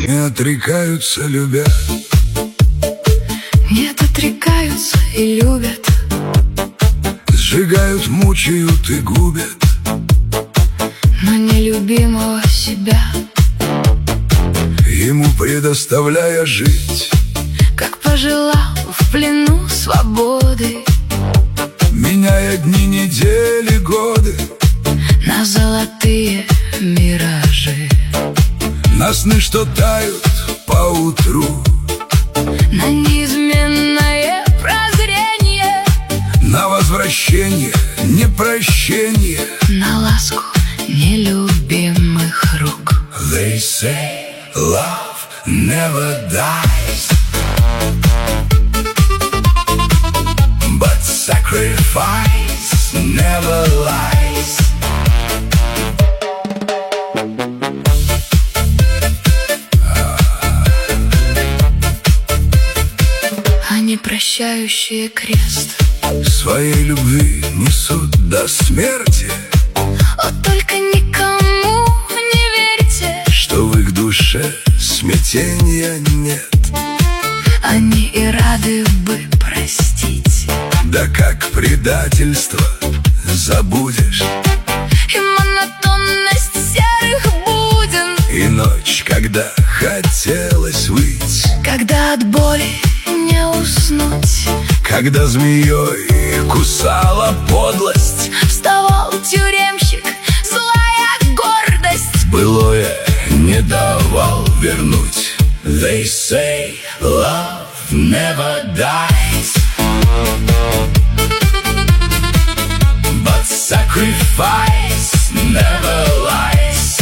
Не отрекаются, любя. Нет, отрекаются и любят. Сжигают, мучают и губят, но нелюбимого себя ему предоставляя жить, как пожелал в плену свободы, меняя дни, недели, годы на золотые миражи, на сны, что тают поутру, на неизменное прозрение, на возвращение, непрощение, на ласку нелюбимых рук. They say love never dies, but sacrifice never lies. Они прощающие крест Своей любви несут до смерти. О, только никому не верьте, что в их душе смятения нет. Они и рады бы простить, Да как предательство забудешь, и монотонность серых буден, и ночь, когда хотелось выть, когда от боли не уснуть, когда змеей кусала подлость, вставал тюремщик, злая гордость, былое не давал вернуть. They say love never dies, but sacrifice never lies.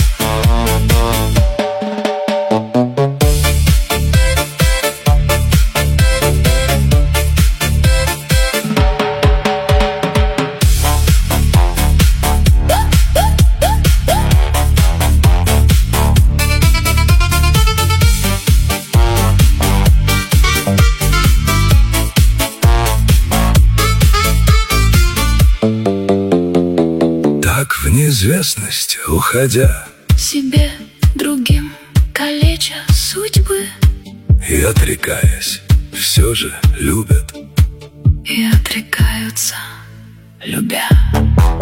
Так в неизвестность уходя, себе другим калеча судьбы, и отрекаясь, все же любят. и отрекаются, любя.